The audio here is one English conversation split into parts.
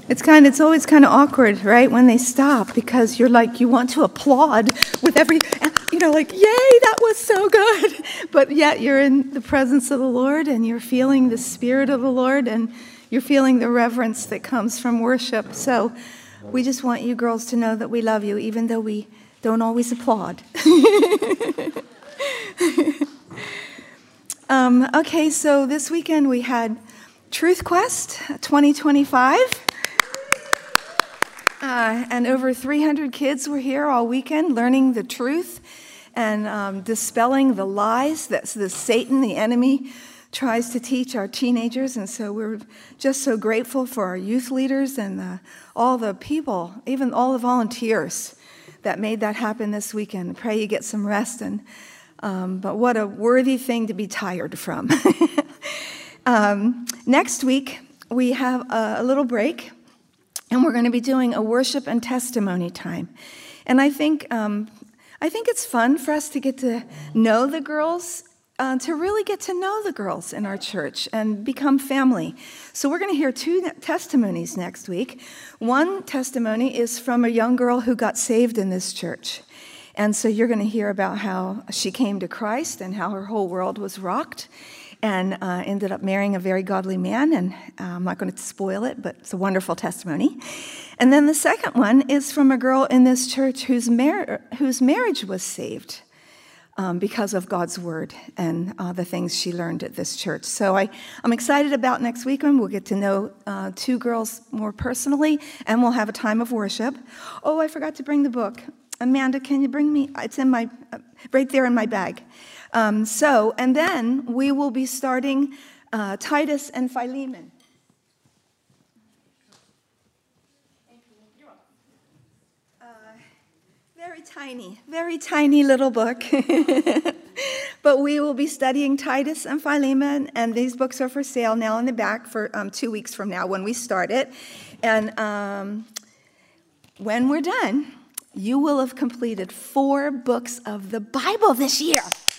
It's always kind of awkward, right, when they stop, because you're like, you want to applaud with every, like, yay, that was so good. But yet you're in the presence of the Lord and you're feeling the Spirit of the Lord and you're feeling the reverence that comes from worship. So we just want you girls to know that we love you, even though we don't always applaud. Okay, so this weekend we had Truth Quest 2025. And over 300 kids were here all weekend learning the truth and dispelling the lies that the Satan, the enemy, tries to teach our teenagers. And so we're just so grateful for our youth leaders and all the people, even all the volunteers that made that happen this weekend. Pray you get some rest. But what a worthy thing to be tired from. Next week, we have a little break. And we're going to be doing a worship and testimony time. And I think it's fun for us to get to know the girls, to really get to know the girls in our church and become family. So we're going to hear two testimonies next week. One testimony is from a young girl who got saved in this church. And so you're going to hear about how she came to Christ and how her whole world was rocked. And ended up marrying a very godly man, and I'm not going to spoil it, but it's a wonderful testimony. And then the second one is from a girl in this church whose marriage was saved because of God's word and the things she learned at this church. So I'm excited about next week when we'll get to know two girls more personally, and we'll have a time of worship. Oh, I forgot to bring the book. Amanda, can you bring me? It's in my right there in my bag. And then we will be starting Titus and Philemon. Very tiny little book. But we will be studying Titus and Philemon, and these books are for sale now in the back for 2 weeks from now when we start it. And when we're done, you will have completed 4 books of the Bible this year.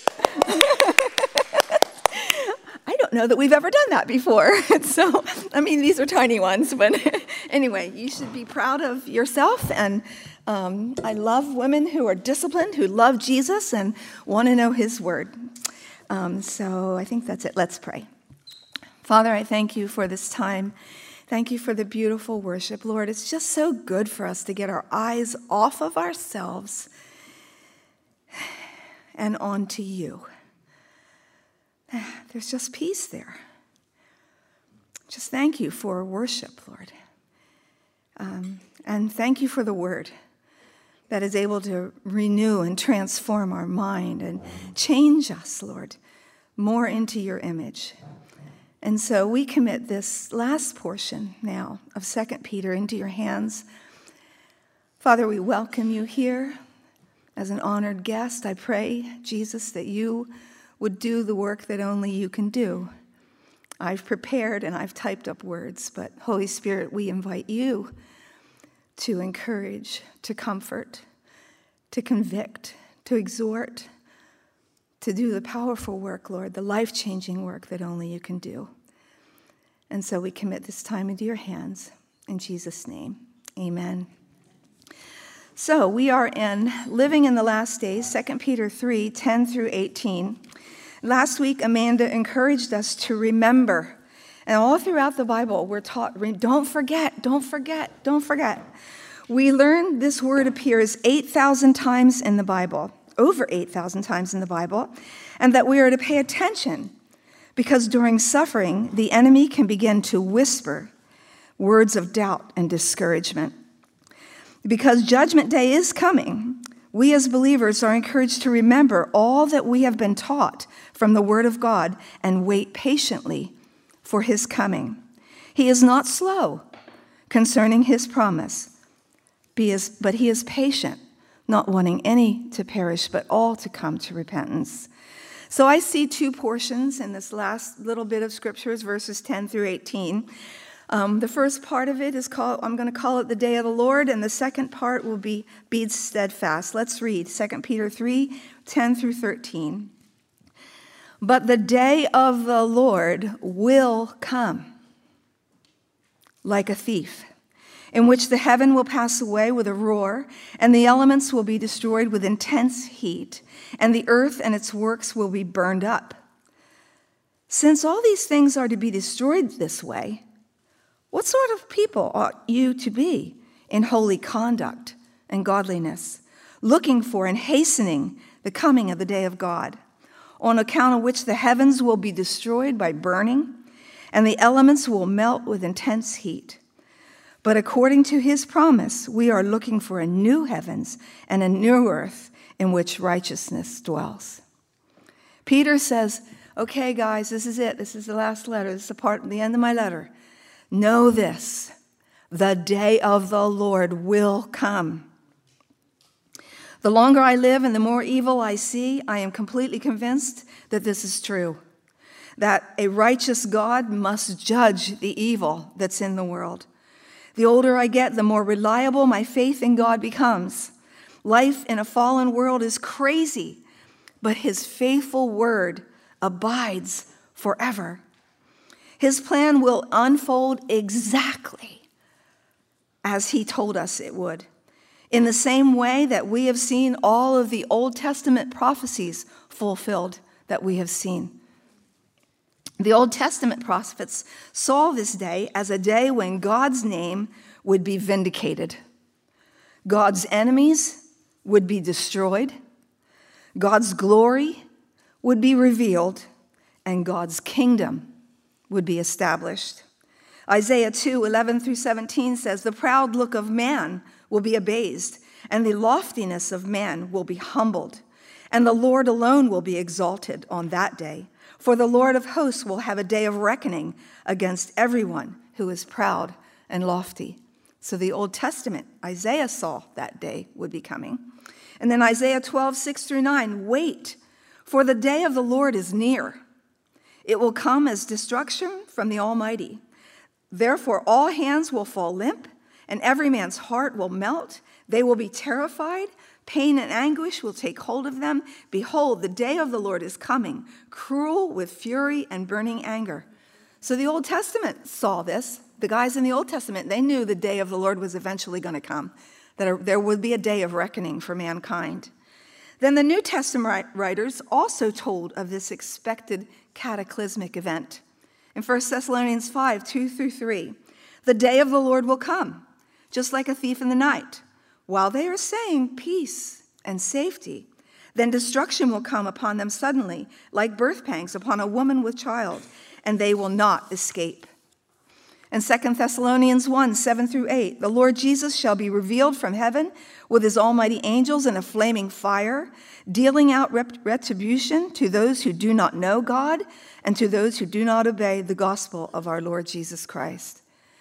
I don't know that we've ever done that before. So, these are tiny ones, but anyway, you should be proud of yourself. And I love women who are disciplined, who love Jesus and want to know his word. So I think that's it. Let's pray. Father, I thank you for this time. Thank you for the beautiful worship. Lord, it's just so good for us to get our eyes off of ourselves and onto you. There's just peace there. Just thank you for worship, Lord. And thank you for the word that is able to renew and transform our mind and change us, Lord, more into your image. And so we commit this last portion now of 2 Peter into your hands. Father, we welcome you here as an honored guest. I pray, Jesus, that you would do the work that only you can do. I've prepared and I've typed up words, but Holy Spirit, we invite you to encourage, to comfort, to convict, to exhort, to do the powerful work, Lord, the life-changing work that only you can do. And so we commit this time into your hands. In Jesus' name, amen. So we are in Living in the Last Days, 2 Peter 3, 10 through 18. Last week, Amanda encouraged us to remember. And all throughout the Bible, we're taught, don't forget, don't forget, don't forget. We learned this word appears 8,000 times in the Bible, over 8,000 times in the Bible, and that we are to pay attention because during suffering, the enemy can begin to whisper words of doubt and discouragement. Because Judgment Day is coming, we as believers are encouraged to remember all that we have been taught from the Word of God and wait patiently for his coming. He is not slow concerning his promise, but he is patient, not wanting any to perish, but all to come to repentance. So I see 2 portions in this last little bit of scriptures, verses 10 through 18. The first part of it is I'm going to call it the day of the Lord, and the second part will be steadfast. Let's read 2 Peter 3, 10 through 13. But the day of the Lord will come like a thief. in which the heaven will pass away with a roar, and the elements will be destroyed with intense heat, and the earth and its works will be burned up. Since all these things are to be destroyed this way, what sort of people ought you to be in holy conduct and godliness, looking for and hastening the coming of the day of God, on account of which the heavens will be destroyed by burning, and the elements will melt with intense heat? But according to his promise, we are looking for a new heavens and a new earth in which righteousness dwells. Peter says, okay, guys, this is it. This is the last letter. This is the end of my letter. Know this, the day of the Lord will come. The longer I live and the more evil I see, I am completely convinced that this is true, that a righteous God must judge the evil that's in the world. The older I get, the more reliable my faith in God becomes. Life in a fallen world is crazy, but his faithful word abides forever. His plan will unfold exactly as he told us it would, in the same way that we have seen all of the Old Testament prophecies fulfilled that we have seen. The Old Testament prophets saw this day as a day when God's name would be vindicated. God's enemies would be destroyed. God's glory would be revealed, and God's kingdom would be established. Isaiah 2:11-17 says, "The proud look of man will be abased, and the loftiness of man will be humbled, and the Lord alone will be exalted on that day. For the Lord of hosts will have a day of reckoning against everyone who is proud and lofty." So the Old Testament, Isaiah saw that day would be coming. And then Isaiah 12:6-9, "Wait, for the day of the Lord is near. It will come as destruction from the Almighty. Therefore all hands will fall limp, and every man's heart will melt. They will be terrified. Pain and anguish will take hold of them. Behold, the day of the Lord is coming, cruel with fury and burning anger." So the Old Testament saw this. The guys in the Old Testament, they knew the day of the Lord was eventually going to come, that there would be a day of reckoning for mankind. Then the New Testament writers also told of this expected cataclysmic event. In 1 Thessalonians 5:2-3, "The day of the Lord will come, just like a thief in the night. While they are saying peace and safety, then destruction will come upon them suddenly, like birth pangs upon a woman with child, and they will not escape." In 2 Thessalonians 1:7-8, "The Lord Jesus shall be revealed from heaven with his almighty angels in a flaming fire, dealing out retribution to those who do not know God and to those who do not obey the gospel of our Lord Jesus Christ."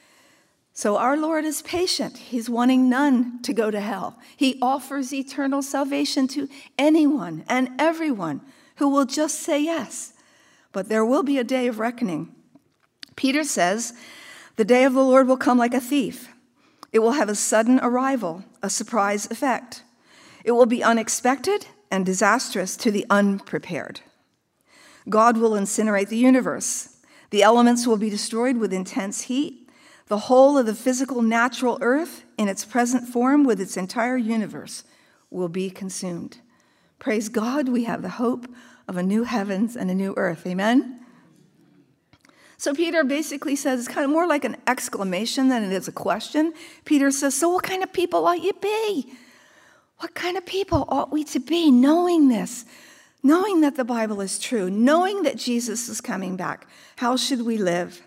So our Lord is patient. He's wanting none to go to hell. He offers eternal salvation to anyone and everyone who will just say yes. But there will be a day of reckoning. Peter says, "The day of the Lord will come like a thief. It will have a sudden arrival, a surprise effect. It will be unexpected and disastrous to the unprepared. God will incinerate the universe. The elements will be destroyed with intense heat. The whole of the physical natural earth in its present form with its entire universe will be consumed." Praise God, we have the hope of a new heavens and a new earth. Amen? So Peter basically says, it's kind of more like an exclamation than it is a question. Peter says, so what kind of people ought you be? What kind of people ought we to be knowing this? Knowing that the Bible is true, knowing that Jesus is coming back. How should we live?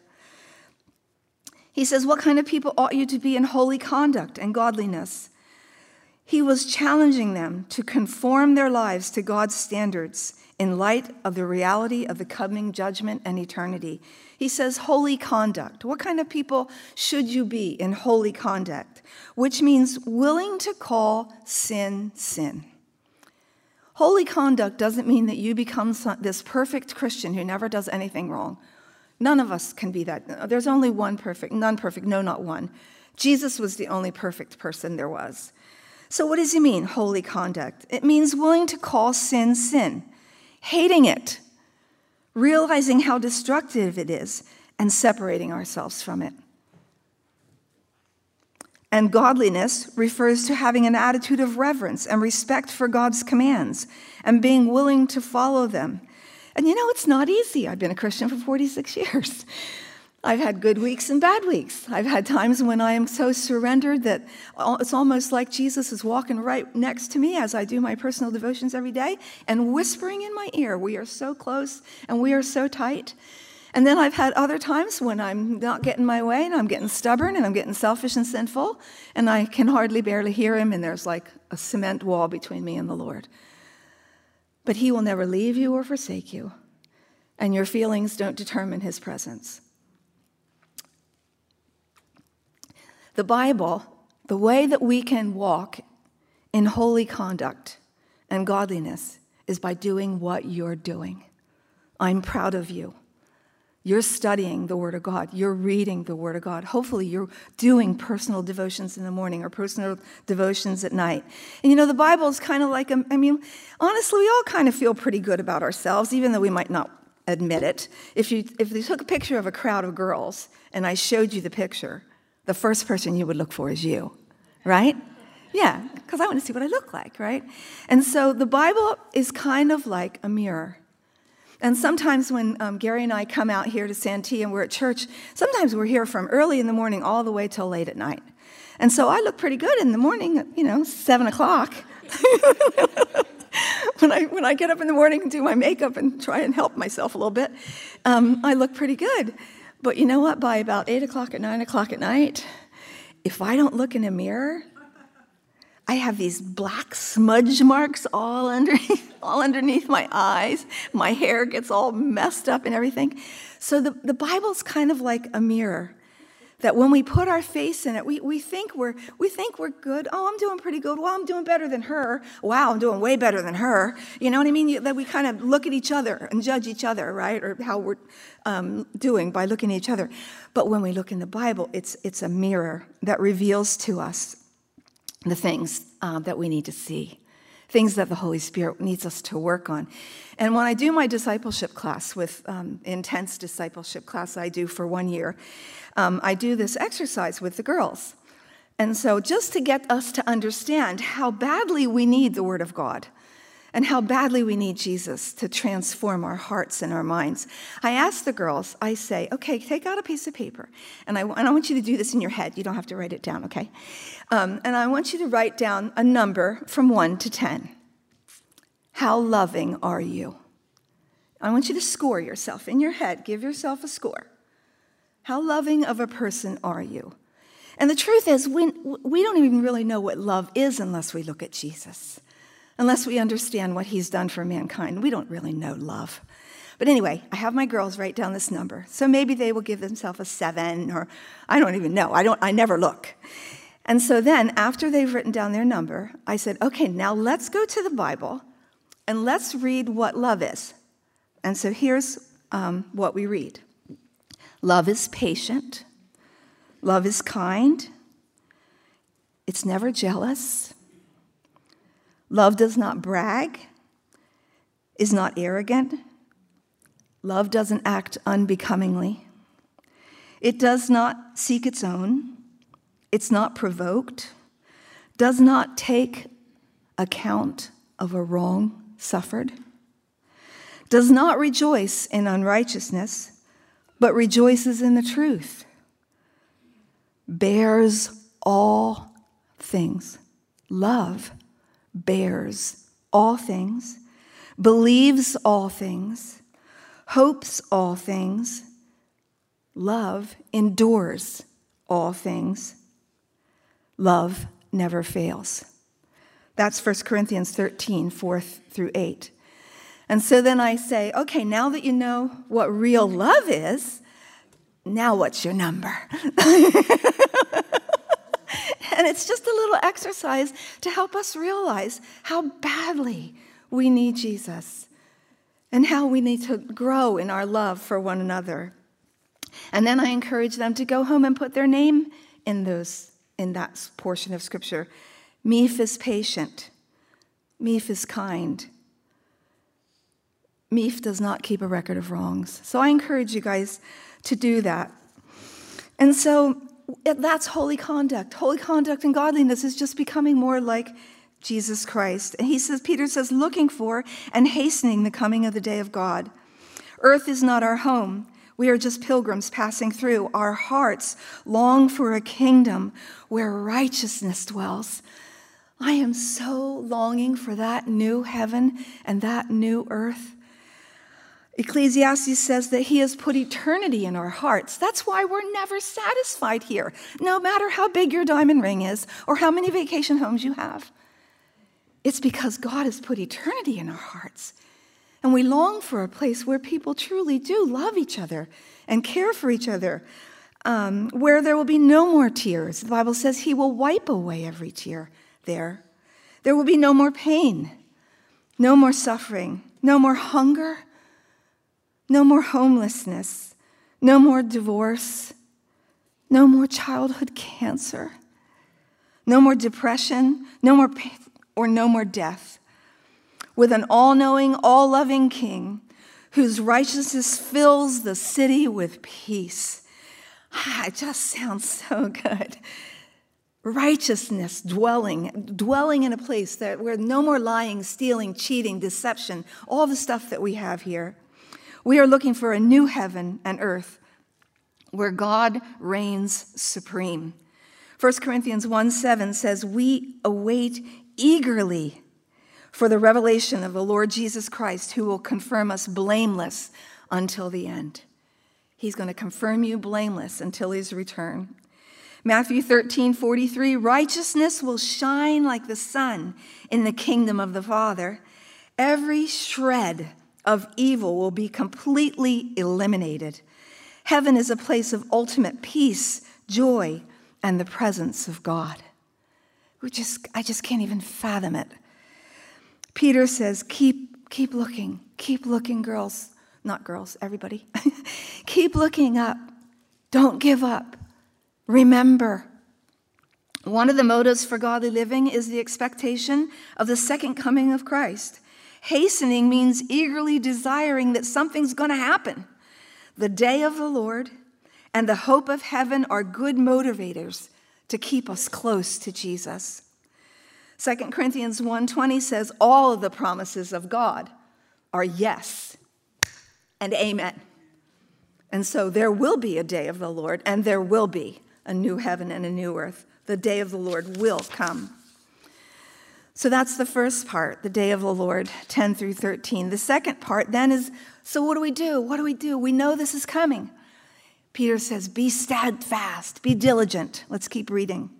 He says, what kind of people ought you to be in holy conduct and godliness? He was challenging them to conform their lives to God's standards in light of the reality of the coming judgment and eternity. He says, holy conduct. What kind of people should you be in holy conduct? Which means willing to call sin, sin. Holy conduct doesn't mean that you become this perfect Christian who never does anything wrong. None of us can be that. There's only one perfect, none perfect, no, not one. Jesus was the only perfect person there was. So what does he mean, holy conduct? It means willing to call sin, sin, hating it, realizing how destructive it is, and separating ourselves from it. And godliness refers to having an attitude of reverence and respect for God's commands and being willing to follow them. And it's not easy. I've been a Christian for 46 years. I've had good weeks and bad weeks. I've had times when I am so surrendered that it's almost like Jesus is walking right next to me as I do my personal devotions every day and whispering in my ear. We are so close and we are so tight. And then I've had other times when I'm not getting my way and I'm getting stubborn and I'm getting selfish and sinful and I can hardly barely hear him and there's like a cement wall between me and the Lord. But he will never leave you or forsake you, and your feelings don't determine his presence. The Bible, the way that we can walk in holy conduct and godliness is by doing what you're doing. I'm proud of you. You're studying the Word of God. You're reading the Word of God. Hopefully you're doing personal devotions in the morning or personal devotions at night. And the Bible is kind of like, honestly, we all kind of feel pretty good about ourselves, even though we might not admit it. If you took a picture of a crowd of girls and I showed you the picture, the first person you would look for is you, right? Yeah, because I want to see what I look like, right? And so the Bible is kind of like a mirror. And sometimes when Gary and I come out here to Santee and we're at church, sometimes we're here from early in the morning all the way till late at night. And so I look pretty good in the morning, 7 o'clock. When I get up in the morning and do my makeup and try and help myself a little bit, I look pretty good. But you know what? By about 8 o'clock at 9 o'clock at night, if I don't look in a mirror, I have these black smudge marks all underneath my eyes. My hair gets all messed up and everything. So the Bible's kind of like a mirror that when we put our face in it, we think we're good. Oh, I'm doing pretty good. Well, I'm doing better than her. Wow, I'm doing way better than her. You know what I mean? That we kind of look at each other and judge each other, right? Or how we're doing by looking at each other. But when we look in the Bible, it's a mirror that reveals to us the things that we need to see, things that the Holy Spirit needs us to work on. And when I do my discipleship class with intense discipleship class I do for 1 year, I do this exercise with the girls. And so just to get us to understand how badly we need the Word of God and how badly we need Jesus to transform our hearts and our minds, I ask the girls, I say, okay, take out a piece of paper. And I want you to do this in your head. You don't have to write it down, okay? And I want you to write down a number from 1 to 10. How loving are you? I want you to score yourself in your head. Give yourself a score. How loving of a person are you? And the truth is, we don't even really know what love is unless we look at Jesus. Unless we understand what he's done for mankind, we don't really know love. But anyway, I have my girls write down this number. So maybe they will give themselves a 7, or I don't even know. I never look. And so then, after they've written down their number, I said, okay, now let's go to the Bible and let's read what love is. And so here's what we read. Love is patient. Love is kind. It's never jealous. Love does not brag, is not arrogant. Love doesn't act unbecomingly. It does not seek its own. It's not provoked, does not take account of a wrong suffered, does not rejoice in unrighteousness, but rejoices in the truth, bears all things. Love bears all things, believes all things, hopes all things. Love endures all things. Love never fails. That's 1 Corinthians 13, 4 through 8. And so then I say, okay, now that you know what real love is, now what's your number? And it's just a little exercise to help us realize how badly we need Jesus and how we need to grow in our love for one another. And then I encourage them to go home and put their name in that portion of Scripture. Meph is patient. Meph is kind. Meph does not keep a record of wrongs. So I encourage you guys to do that. And so That's holy conduct. Holy conduct and godliness is just becoming more like Jesus Christ. And Peter says, looking for and hastening the coming of the day of God. Earth is not our home. We are just pilgrims passing through. Our hearts long for a kingdom where righteousness dwells. I am so longing for that new heaven and that new earth. Ecclesiastes says that he has put eternity in our hearts. That's why we're never satisfied here, no matter how big your diamond ring is or how many vacation homes you have. It's because God has put eternity in our hearts. And we long for a place where people truly do love each other and care for each other, where there will be no more tears. The Bible says he will wipe away every tear there. There will be no more pain, no more suffering, no more hunger, no more homelessness, no more divorce, no more childhood cancer, no more depression, no more pain, or no more death. With an all-knowing, all-loving King whose righteousness fills the city with peace. It just sounds so good. Righteousness dwelling in a place where no more lying, stealing, cheating, deception, all the stuff that we have here. We are looking for a new heaven and earth where God reigns supreme. 1 Corinthians 1:7 says, we await eagerly for the revelation of the Lord Jesus Christ, who will confirm us blameless until the end. He's going to confirm you blameless until his return. Matthew 13:43, righteousness will shine like the sun in the kingdom of the Father. Every shred of evil will be completely eliminated. Heaven is a place of ultimate peace, joy, and the presence of God. I just can't even fathom it. Peter says, keep looking, girls. Not girls, everybody. Keep looking up. Don't give up. Remember. One of the motives for godly living is the expectation of the second coming of Christ. Hastening means eagerly desiring that something's going to happen. The day of the Lord and the hope of heaven are good motivators to keep us close to Jesus. 2 Corinthians 1:20 says, all of the promises of God are yes and amen. And so there will be a day of the Lord, and there will be a new heaven and a new earth. The day of the Lord will come. So that's the first part, the day of the Lord, 10 through 13. The second part then is, so what do we do? What do we do? We know this is coming. Peter says, be steadfast, be diligent. Let's keep reading.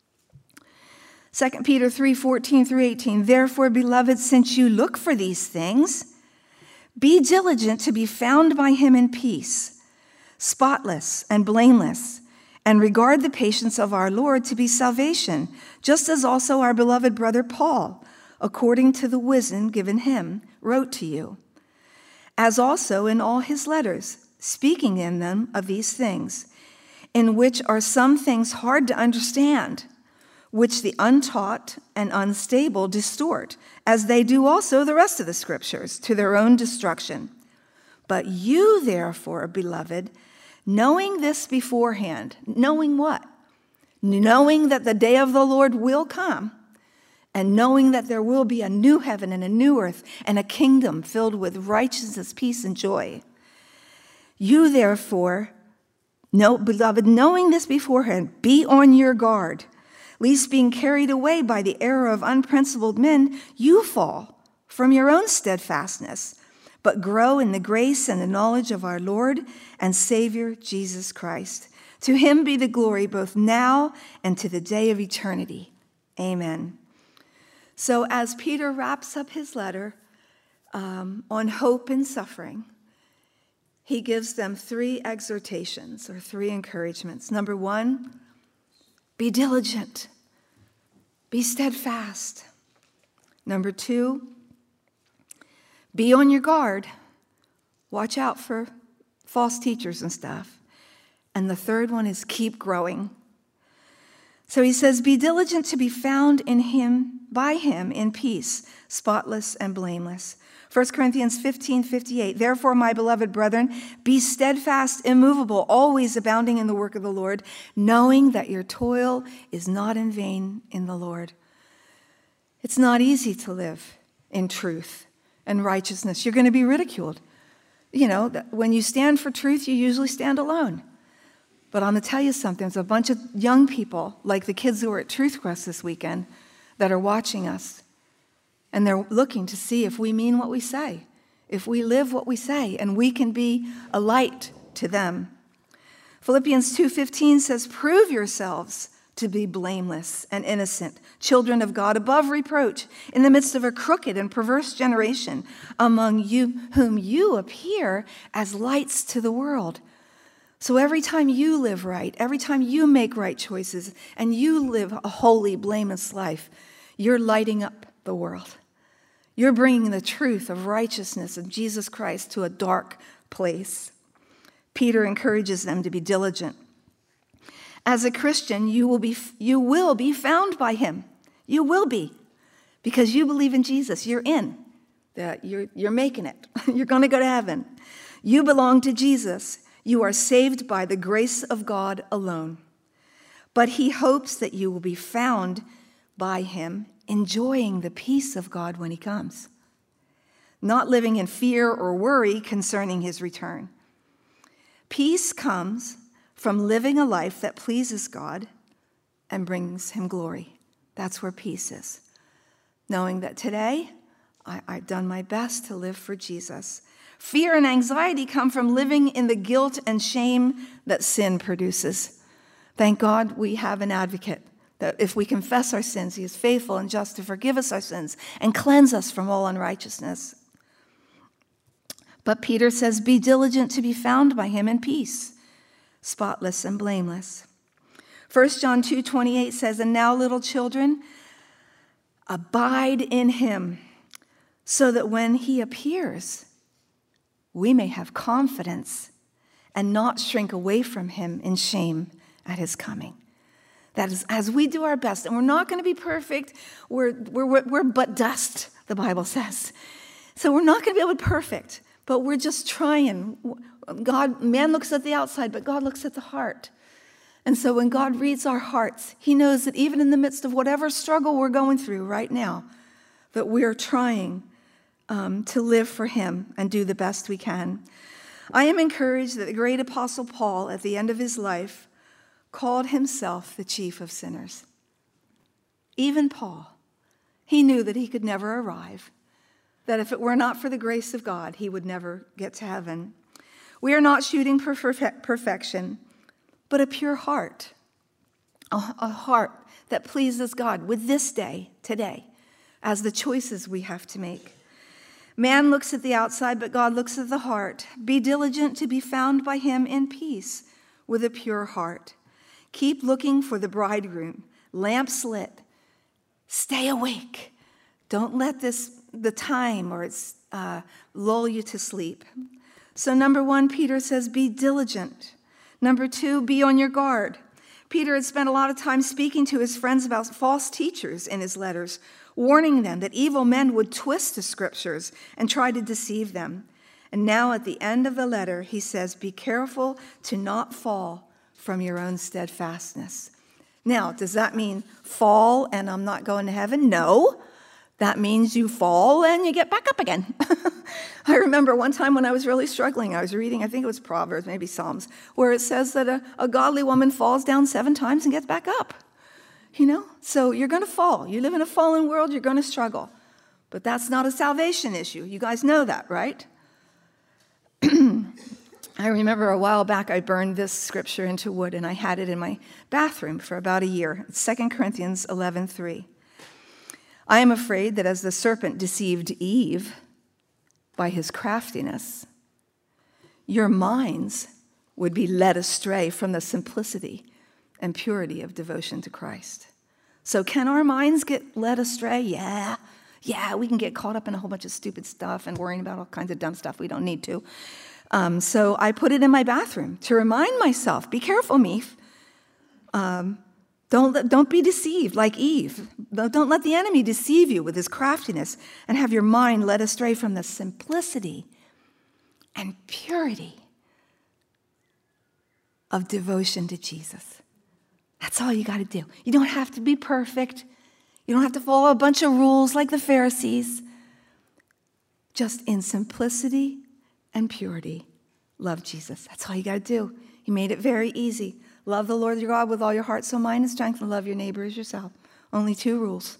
2 Peter 3:14 through 18. Therefore, beloved, since you look for these things, be diligent to be found by him in peace, spotless and blameless, and regard the patience of our Lord to be salvation, just as also our beloved brother Paul, according to the wisdom given him, wrote to you, as also in all his letters, speaking in them of these things, in which are some things hard to understand, which the untaught and unstable distort, as they do also the rest of the scriptures, to their own destruction. But you, therefore, beloved, knowing this beforehand, knowing what? Knowing that the day of the Lord will come, and knowing that there will be a new heaven and a new earth and a kingdom filled with righteousness, peace, and joy. You, therefore, beloved, knowing this beforehand, be on your guard, lest being carried away by the error of unprincipled men, you fall from your own steadfastness, but grow in the grace and the knowledge of our Lord and Savior, Jesus Christ. To him be the glory both now and to the day of eternity. Amen. So as Peter wraps up his letter on hope and suffering, he gives them 3 exhortations or 3 encouragements. Number 1, be diligent. Be steadfast. Number 2, be on your guard. Watch out for false teachers and stuff. And the third one is keep growing. So he says, be diligent to be found in him, by him in peace, spotless and blameless. 1 Corinthians 15:58, therefore, my beloved brethren, be steadfast, immovable, always abounding in the work of the Lord, knowing that your toil is not in vain in the Lord. It's not easy to live in truth and righteousness. You're going to be ridiculed. You know, when you stand for truth, you usually stand alone. But I'm going to tell you something. There's a bunch of young people, like the kids who were at Truth Quest this weekend, that are watching us. And they're looking to see if we mean what we say, if we live what we say, and we can be a light to them. Philippians 2:15 says, prove yourselves to be blameless and innocent, children of God above reproach, in the midst of a crooked and perverse generation, among you whom you appear as lights to the world. So every time you live right, every time you make right choices, and you live a holy, blameless life, you're lighting up the world. You're bringing the truth of righteousness of Jesus Christ to a dark place. Peter encourages them to be diligent. As a Christian, you will be found by him. You will be, because you believe in Jesus. You're in. You're making it. You're going to go to heaven. You belong to Jesus. You are saved by the grace of God alone. But he hopes that you will be found by him, enjoying the peace of God when he comes, not living in fear or worry concerning his return. Peace comes from living a life that pleases God and brings him glory. That's where peace is. Knowing that today I've done my best to live for Jesus. Fear and anxiety come from living in the guilt and shame that sin produces. Thank God we have an advocate, that if we confess our sins, he is faithful and just to forgive us our sins and cleanse us from all unrighteousness. But Peter says, be diligent to be found by him in peace, spotless and blameless. 1 John 2:28 says, and now, little children, abide in him, so that when he appears, we may have confidence and not shrink away from him in shame at his coming. That is, as we do our best, and we're not going to be perfect, we're but dust, the Bible says. So we're not going to be able to be perfect, but we're just trying. Man looks at the outside, but God looks at the heart. And so when God reads our hearts, he knows that even in the midst of whatever struggle we're going through right now, that we're trying to live for him and do the best we can. I am encouraged that the great apostle Paul, at the end of his life, called himself the chief of sinners. Even Paul, he knew that he could never arrive, that if it were not for the grace of God, he would never get to heaven. We are not shooting for perfection, but a pure heart, a heart that pleases God with this day, today, as the choices we have to make. Man looks at the outside, but God looks at the heart. Be diligent to be found by him in peace with a pure heart. Keep looking for the bridegroom, lamps lit. Stay awake. Don't let the time or it's lull you to sleep. So number 1, Peter says, be diligent. Number 2, be on your guard. Peter had spent a lot of time speaking to his friends about false teachers in his letters, warning them that evil men would twist the scriptures and try to deceive them. And now at the end of the letter, he says, be careful to not fall from your own steadfastness. Now, does that mean fall and I'm not going to heaven? No. That means you fall and you get back up again. I remember one time when I was really struggling, I was reading, I think it was Proverbs, maybe Psalms, where it says that a godly woman falls down 7 times and gets back up. You know, so you're going to fall. You live in a fallen world, you're going to struggle. But that's not a salvation issue. You guys know that, right? I remember a while back I burned this scripture into wood and I had it in my bathroom for about a year. It's 2 Corinthians 11:3. I am afraid that as the serpent deceived Eve by his craftiness, your minds would be led astray from the simplicity and purity of devotion to Christ. So can our minds get led astray? Yeah, we can get caught up in a whole bunch of stupid stuff and worrying about all kinds of dumb stuff we don't need to. So I put it in my bathroom to remind myself, be careful, Meef. Don't be deceived like Eve. Don't let the enemy deceive you with his craftiness and have your mind led astray from the simplicity and purity of devotion to Jesus. That's all you got to do. You don't have to be perfect. You don't have to follow a bunch of rules like the Pharisees. Just in simplicity and purity, love Jesus. That's all you got to do. He made it very easy. Love the Lord your God with all your heart, soul, mind, and strength, and love your neighbor as yourself. Only 2 rules.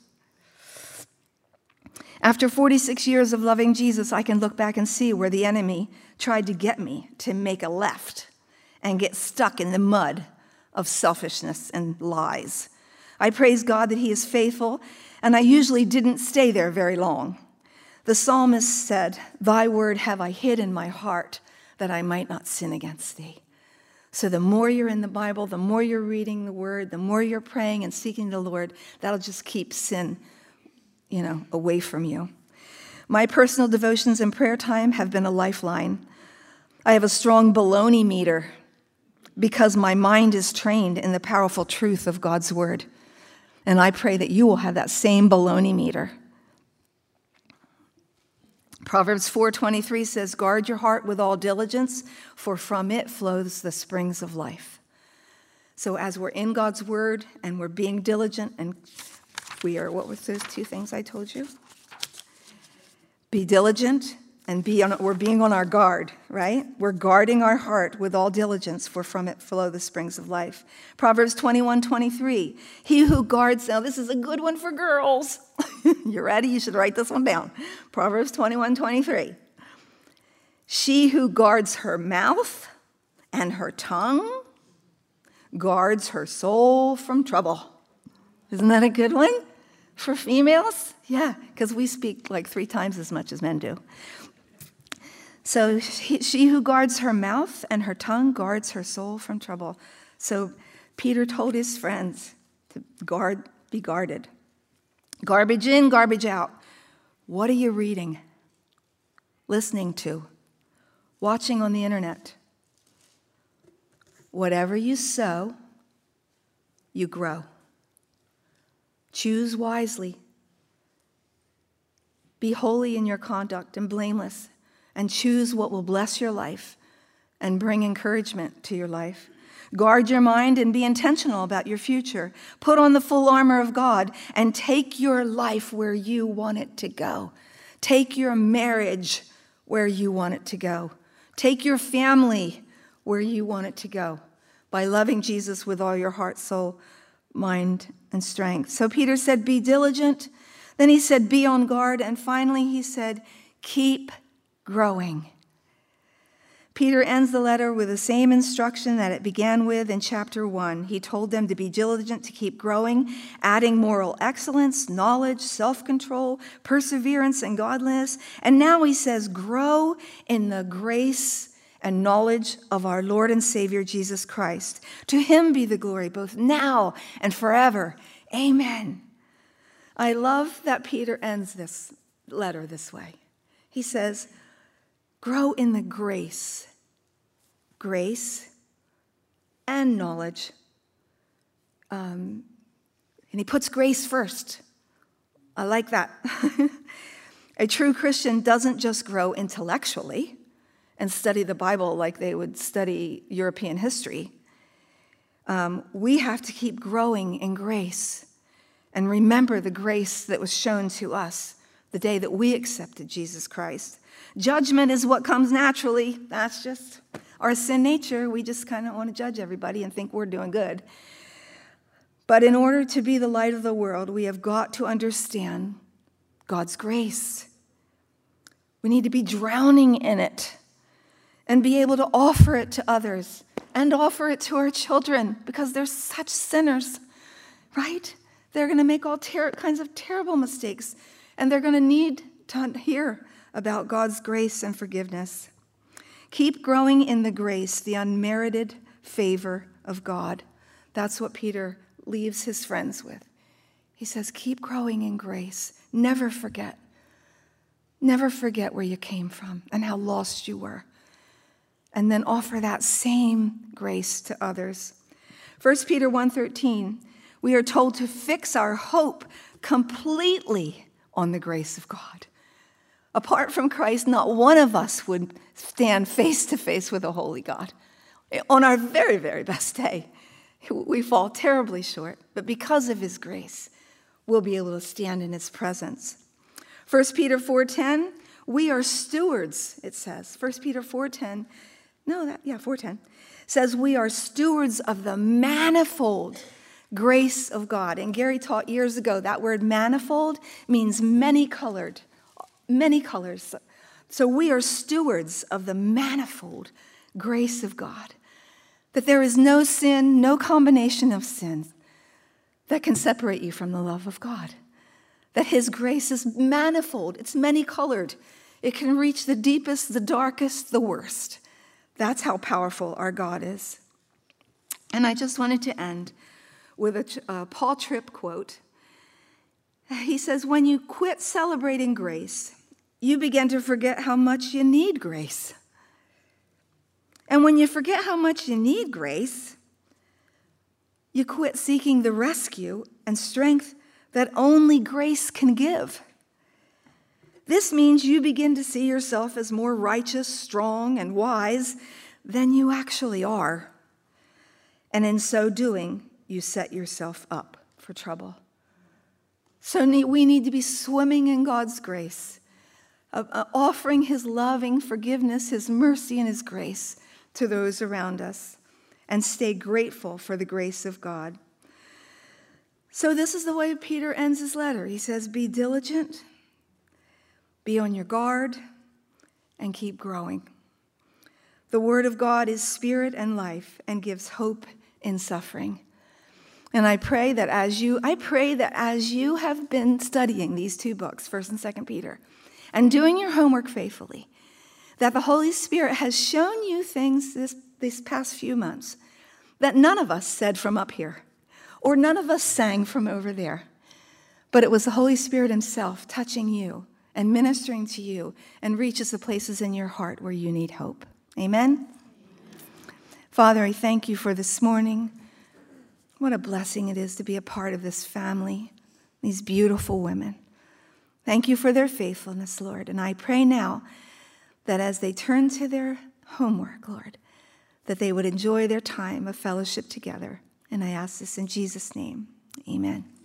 After 46 years of loving Jesus, I can look back and see where the enemy tried to get me to make a left and get stuck in the mud of selfishness and lies. I praise God that he is faithful, and I usually didn't stay there very long. The psalmist said, "Thy word have I hid in my heart, that I might not sin against thee." So the more you're in the Bible, the more you're reading the word, the more you're praying and seeking the Lord, that'll just keep sin, away from you. My personal devotions and prayer time have been a lifeline. I have a strong baloney meter because my mind is trained in the powerful truth of God's word. And I pray that you will have that same baloney meter. Proverbs 4:23 says, "Guard your heart with all diligence, for from it flows the springs of life." So as we're in God's word and we're being diligent, and what was those 2 things I told you? Be diligent and we're being on our guard, right? We're guarding our heart with all diligence, for from it flow the springs of life. Proverbs 21:23, "He who guards," now this is a good one for girls. You ready? You should write this one down. Proverbs 21:23. "She who guards her mouth and her tongue guards her soul from trouble." Isn't that a good one for females? Yeah, because we speak like 3 times as much as men do. So she who guards her mouth and her tongue guards her soul from trouble. So Peter told his friends to be guarded. Garbage in, garbage out. What are you reading, listening to, watching on the internet? Whatever you sow, you grow. Choose wisely. Be holy in your conduct and blameless, and choose what will bless your life and bring encouragement to your life. Guard your mind and be intentional about your future. Put on the full armor of God and take your life where you want it to go. Take your marriage where you want it to go. Take your family where you want it to go by loving Jesus with all your heart, soul, mind, and strength. So Peter said, be diligent. Then he said, be on guard. And finally he said, keep growing. Peter ends the letter with the same instruction that it began with in chapter 1. He told them to be diligent to keep growing, adding moral excellence, knowledge, self-control, perseverance, and godliness. And now he says, grow in the grace and knowledge of our Lord and Savior, Jesus Christ. To him be the glory both now and forever. Amen. I love that Peter ends this letter this way. He says, grow in the grace and knowledge. And he puts grace first. I like that. A true Christian doesn't just grow intellectually and study the Bible like they would study European history. We have to keep growing in grace and remember the grace that was shown to us the day that we accepted Jesus Christ. Judgment is what comes naturally. That's just our sin nature. We just kind of want to judge everybody and think we're doing good. But in order to be the light of the world, we have got to understand God's grace. We need to be drowning in it and be able to offer it to others and offer it to our children because they're such sinners, right? They're going to make all kinds of terrible mistakes, and they're going to need to hear about God's grace and forgiveness. Keep growing in the grace, the unmerited favor of God. That's what Peter leaves his friends with. He says, keep growing in grace. Never forget. Never forget where you came from and how lost you were. And then offer that same grace to others. 1 Peter 1:13, We are told to fix our hope completely on the grace of God. Apart from Christ, not one of us would stand face to face with a holy God. On our very, very best day, we fall terribly short, but because of his grace, we'll be able to stand in his presence. 1 Peter 4:10, we are stewards, it says. 1 Peter 4:10, 4:10, says we are stewards of the manifold grace of God. And Gary taught years ago that word manifold means many colors. So we are stewards of the manifold grace of God. That there is no sin, no combination of sins that can separate you from the love of God. That his grace is manifold, it's many-colored. It can reach the deepest, the darkest, the worst. That's how powerful our God is. And I just wanted to end with a Paul Tripp quote. He says, when you quit celebrating grace, you begin to forget how much you need grace. And when you forget how much you need grace, you quit seeking the rescue and strength that only grace can give. This means you begin to see yourself as more righteous, strong, and wise than you actually are. And in so doing, you set yourself up for trouble. So we need to be swimming in God's grace, offering his loving forgiveness, his mercy, and his grace to those around us, and stay grateful for the grace of God. So this is the way Peter ends his letter. He says, be diligent, be on your guard, and keep growing. The word of God is spirit and life and gives hope in suffering. And I pray that as you have been studying these two books, 1 and 2 Peter, and doing your homework faithfully, that the Holy Spirit has shown you things these past few months that none of us said from up here, or none of us sang from over there. But it was the Holy Spirit himself touching you and ministering to you and reaches the places in your heart where you need hope. Amen? Father, I thank you for this morning. What a blessing it is to be a part of this family, these beautiful women. Thank you for their faithfulness, Lord. And I pray now that as they turn to their homework, Lord, that they would enjoy their time of fellowship together. And I ask this in Jesus' name. Amen.